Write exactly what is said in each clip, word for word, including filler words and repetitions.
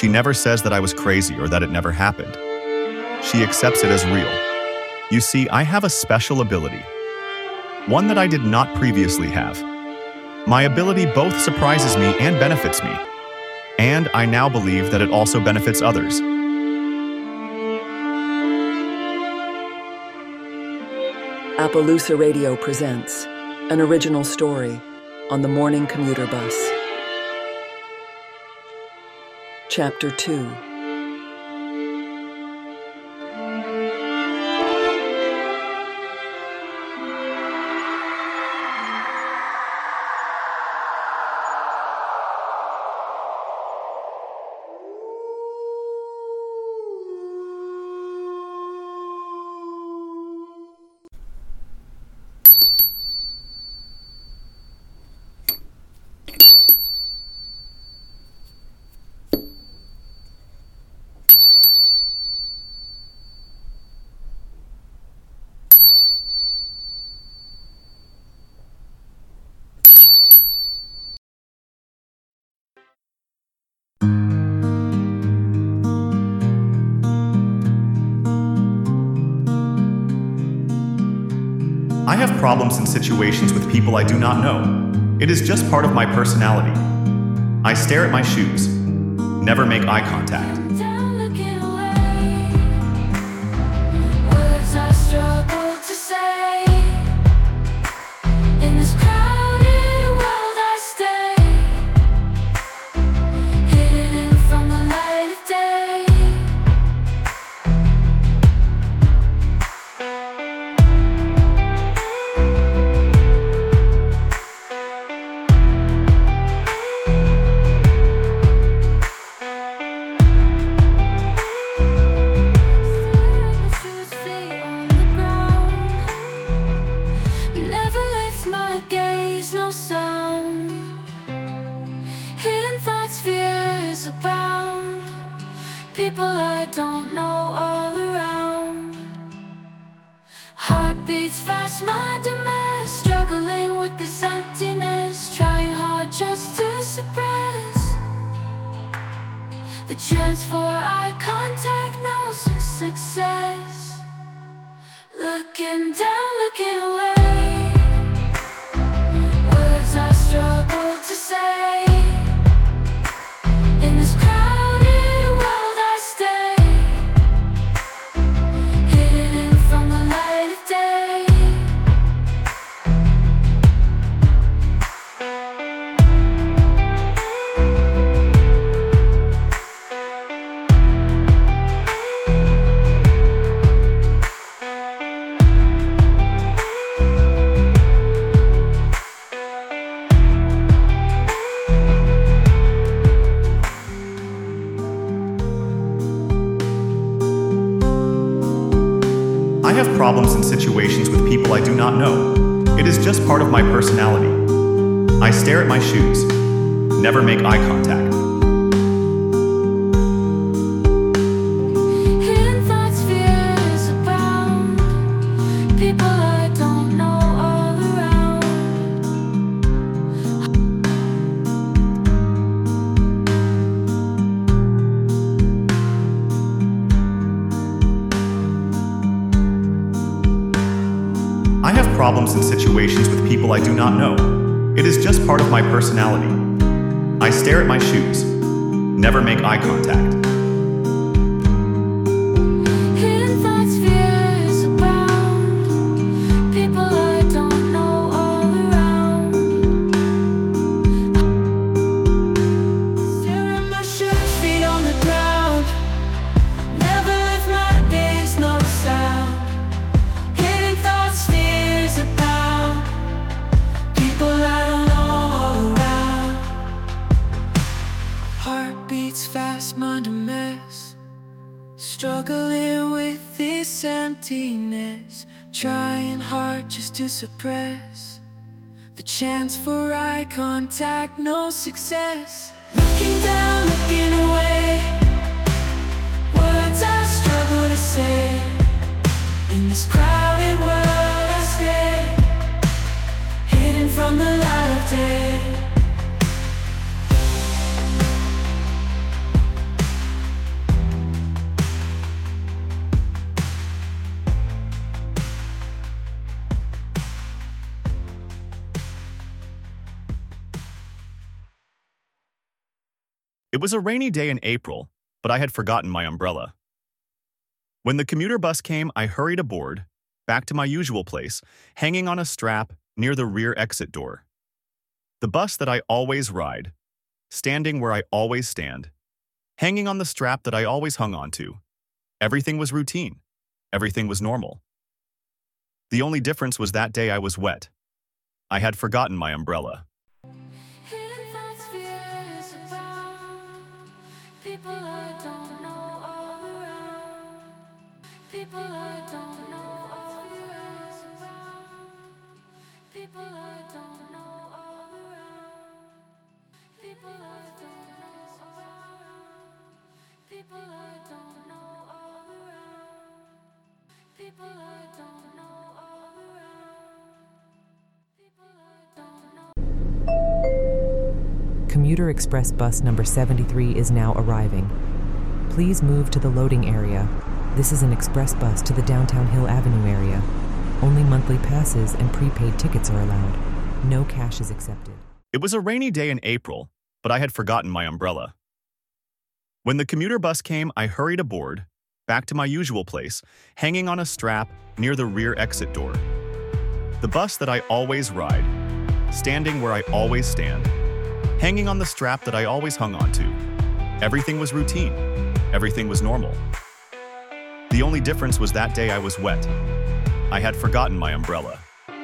She never says that I was crazy or that it never happened. She accepts it as real. You see, I have a special ability, one that I did not previously have. My ability both surprises me and benefits me, and I now believe that it also benefits others. Appaloosa Radio presents an original story on the morning commuter bus. Chapter two. I have problems in situations with people I do not know. It is just part of my personality. I stare at my shoes, never make eye contact. People I don't know all around. Heart beats fast, mind a mess, struggling with this emptiness, trying hard just to suppress the chance for eye contact, no success. Looking down, looking away, words I struggle to say. In this crowded world I stay, hidden from the light of day. I have problems in situations with people I do not know. It is just part of my personality. I stare at my shoes, never make eye contact. Hidden thoughts, fears abound. People I don't know all around. I have problems in situations with people I do not know. It is just part of my personality. I stare at my shoes, never make eye contact. Hidden thoughts, fears abound. People I don't know all around. Stare at my shoes, feet on the ground. Never lift my gaze, no sound. Hidden thoughts, fears abound. People I don't know all around. Heart beats fast, mind a mess, struggling with this emptiness, trying hard just to suppress the chance for eye contact, no success. Looking down, looking away, words I struggle to say. In this crowded world I stay, hidden from the light of day. It was a rainy day in April, but I had forgotten my umbrella. When the commuter bus came, I hurried aboard, back to my usual place, hanging on a strap near the rear exit door. The bus that I always ride, standing where I always stand, hanging on the strap that I always hung on to. Everything was routine. Everything was normal. The only difference was that day I was wet. I had forgotten my umbrella. Hidden thoughts, fears about people I don't know all around. People I don't know all around. People I don't know all around. People I don't know all around. People I don't know all around. People I don't know all around. People I don't know. Commuter Express bus number seventy-three is now arriving. Please move to the loading area. This is an express bus to the downtown Hill Avenue area. Only monthly passes and prepaid tickets are allowed. No cash is accepted. It was a rainy day in April, but I had forgotten my umbrella. When the commuter bus came, I hurried aboard, back to my usual place, hanging on a strap near the rear exit door. The bus that I always ride, standing where I always stand, hanging on the strap that I always hung on to. Everything was routine. Everything was normal. The only difference was that day I was wet. I had forgotten my umbrella.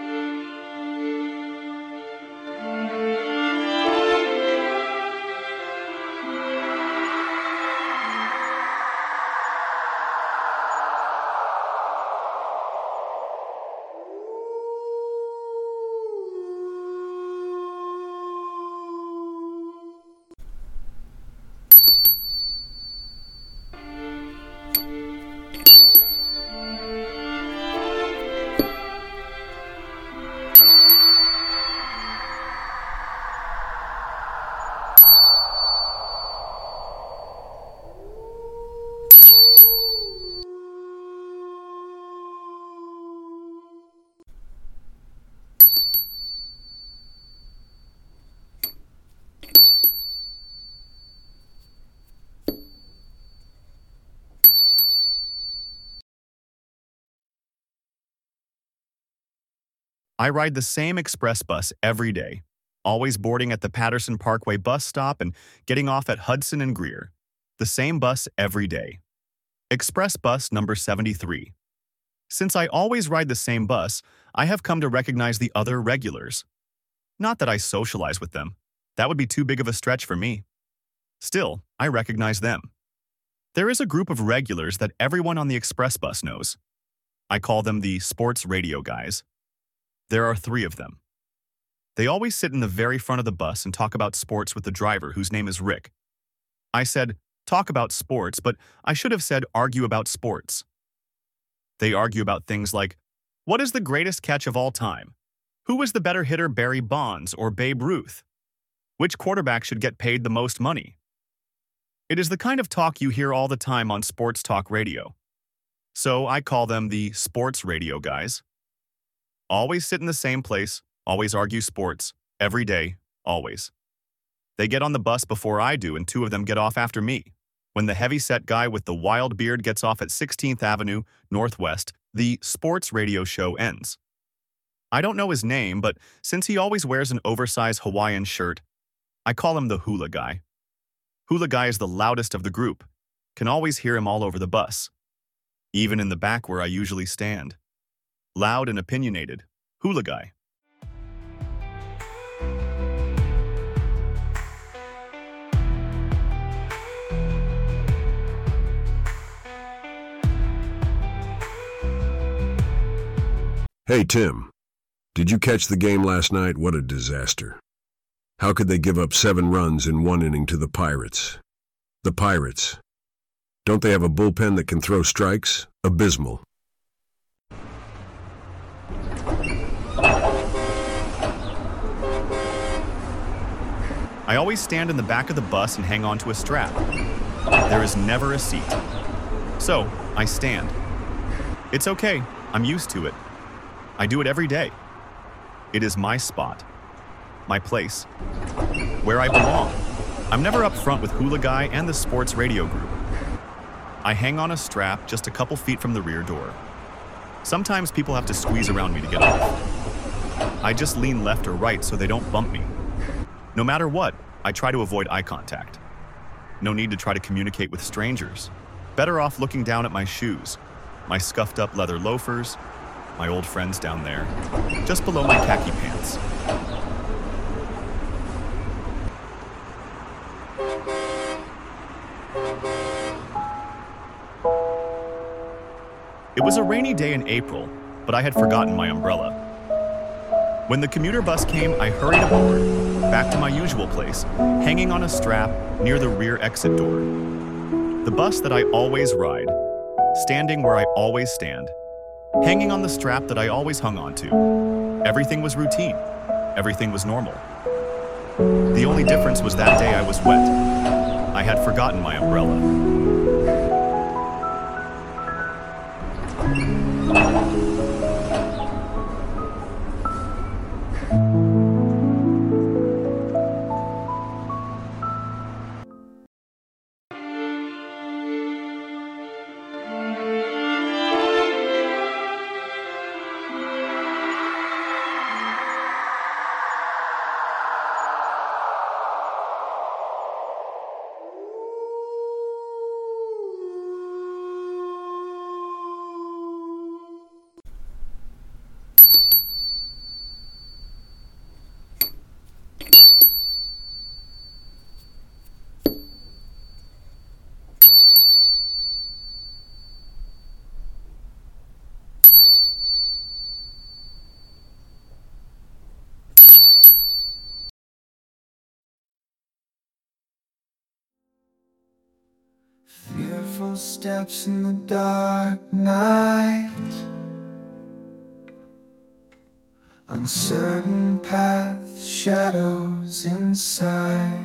I ride the same express bus every day, always boarding at the Patterson Parkway bus stop and getting off at Hudson and Greer. The same bus every day. Express bus number seventy-three. Since I always ride the same bus, I have come to recognize the other regulars. Not that I socialize with them. That would be too big of a stretch for me. Still, I recognize them. There is a group of regulars that everyone on the express bus knows. I call them the sports radio guys. There are three of them. They always sit in the very front of the bus and talk about sports with the driver, whose name is Rick. I said, talk about sports, but I should have said argue about sports. They argue about things like, what is the greatest catch of all time? Who was the better hitter, Barry Bonds or Babe Ruth? Which quarterback should get paid the most money? It is the kind of talk you hear all the time on sports talk radio. So I call them the sports radio guys. Always sit in the same place, always argue sports, every day, always. They get on the bus before I do, and two of them get off after me. When the heavy-set guy with the wild beard gets off at sixteenth Avenue Northwest, the sports radio show ends. I don't know his name, but since he always wears an oversized Hawaiian shirt, I call him the hula guy. Hula guy is the loudest of the group. Can always hear him all over the bus, even in the back where I usually stand. Loud and opinionated. Hula guy. Hey, Tim. Did you catch the game last night? What a disaster. How could they give up seven runs in one inning to the Pirates? The Pirates. Don't they have a bullpen that can throw strikes? Abysmal. I always stand in the back of the bus and hang on to a strap. There is never a seat. So, I stand. It's okay. I'm used to it. I do it every day. It is my spot. My place. Where I belong. I'm never up front with Hula Guy and the sports radio group. I hang on a strap just a couple feet from the rear door. Sometimes people have to squeeze around me to get off. I just lean left or right so they don't bump me. No matter what, I try to avoid eye contact. No need to try to communicate with strangers. Better off looking down at my shoes, my scuffed up leather loafers, my old friends down there, just below my khaki pants. It was a rainy day in April, but I had forgotten my umbrella. When the commuter bus came, I hurried aboard, back to my usual place, hanging on a strap near the rear exit door. The bus that I always ride, standing where I always stand, hanging on the strap that I always hung on to. Everything was routine. Everything was normal. The only difference was that day I was wet. I had forgotten my umbrella. Fearful steps in the dark night, uncertain paths, shadows inside,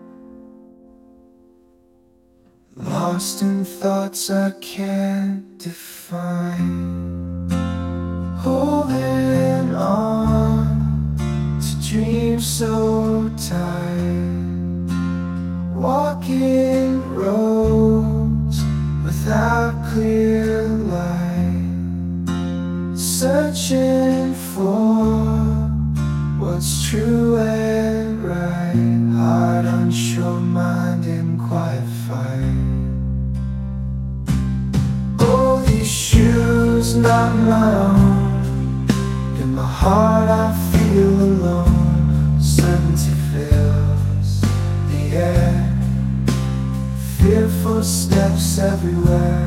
lost in thoughts I can't define, holding on to dreams so tight, walking roads without clear light, searching for what's true and right, heart unsure, mind in quiet fight. Oh, these shoes not my own, in my heart I feel alone, certainty fills the air, fearful steps everywhere.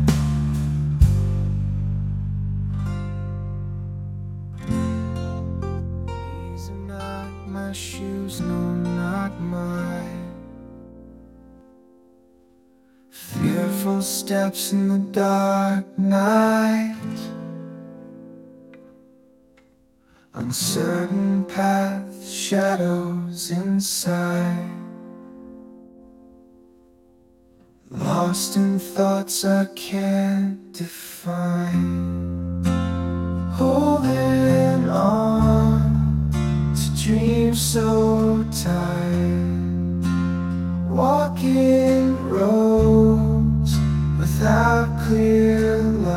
These are not my shoes, no, not mine. Fearful steps in the dark night, uncertain paths, shadows inside, lost in thoughts I can't define, holding on to dreams so tight, walking roads without clear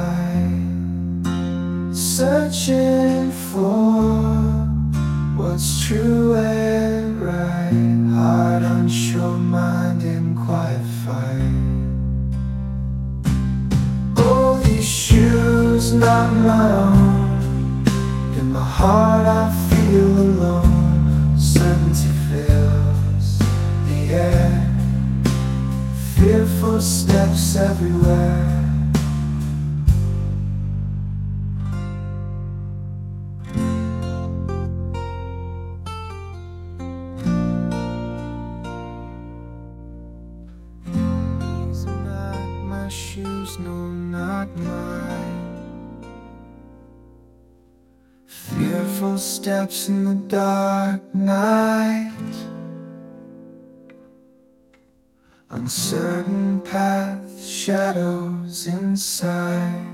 light, searching for what's true and right, heart unsure, mind in quiet fight. Oh, these shoes not my own, in my heart I feel alone, certainty fills the air, fearful steps everywhere. These are not my shoes, no, not mine. Fearful steps in the dark night, uncertain paths, shadows inside,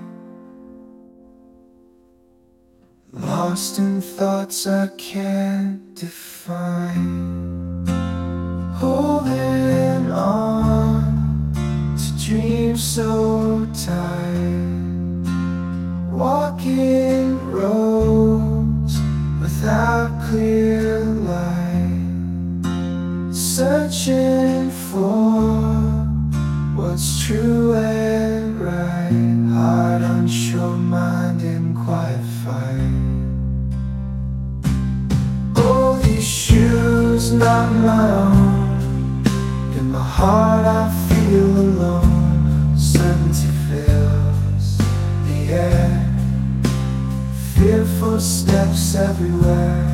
lost in thoughts I can't define, holding on to dreams so tight, walking roads without clear light, searching for what's true and right, heart unsure, mind in quiet fight. Oh, these shoes not my own, in my heart I feel alone. Certainty fills the air, fearful steps everywhere.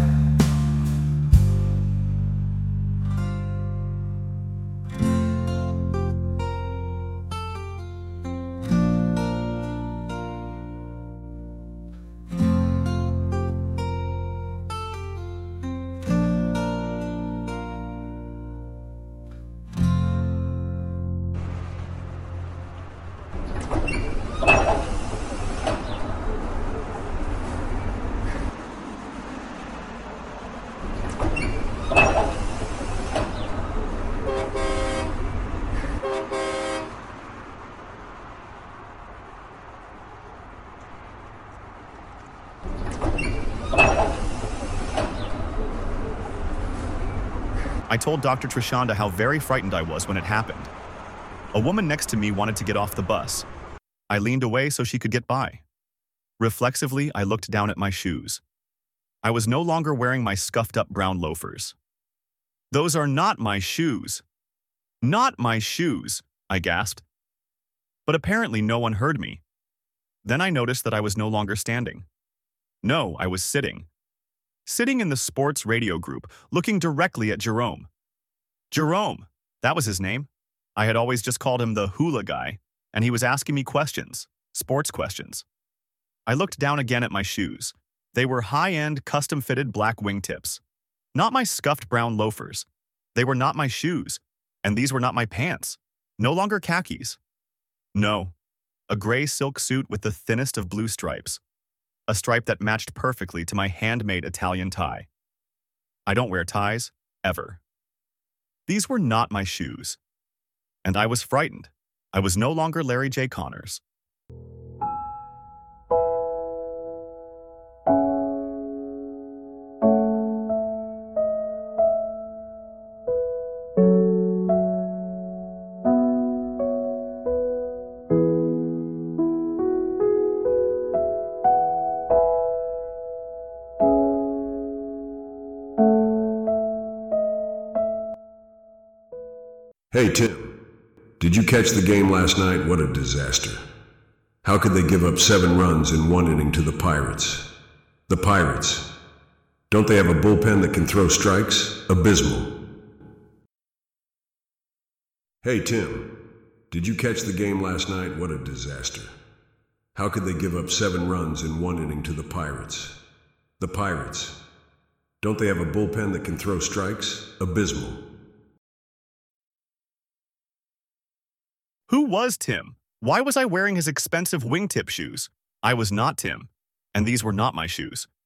I told Doctor Trishanda how very frightened I was when it happened. A woman next to me wanted to get off the bus. I leaned away so she could get by. Reflexively, I looked down at my shoes. I was no longer wearing my scuffed-up brown loafers. "Those are not my shoes. Not my shoes," I gasped. But apparently no one heard me. Then I noticed that I was no longer standing. No, I was sitting. Sitting in the sports radio group, looking directly at Jerome. Jerome, that was his name. I had always just called him the hula guy, and he was asking me questions, sports questions. I looked down again at my shoes. They were high-end, custom-fitted black wingtips. Not my scuffed brown loafers. They were not my shoes, and these were not my pants. No longer khakis. No, a gray silk suit with the thinnest of blue stripes. A stripe that matched perfectly to my handmade Italian tie. I don't wear ties, ever. These were not my shoes. And I was frightened. I was no longer Larry J. Connors. Hey, Tim, did you catch the game last night? What a disaster. How could they give up seven runs in one inning to the Pirates? The Pirates. Don't they have a bullpen that can throw strikes? Abysmal. Hey, Tim, did you catch the game last night? What a disaster. How could they give up seven runs in one inning to the Pirates? The Pirates. Don't they have a bullpen that can throw strikes? Abysmal. Who was Tim? Why was I wearing his expensive wingtip shoes? I was not Tim, and these were not my shoes.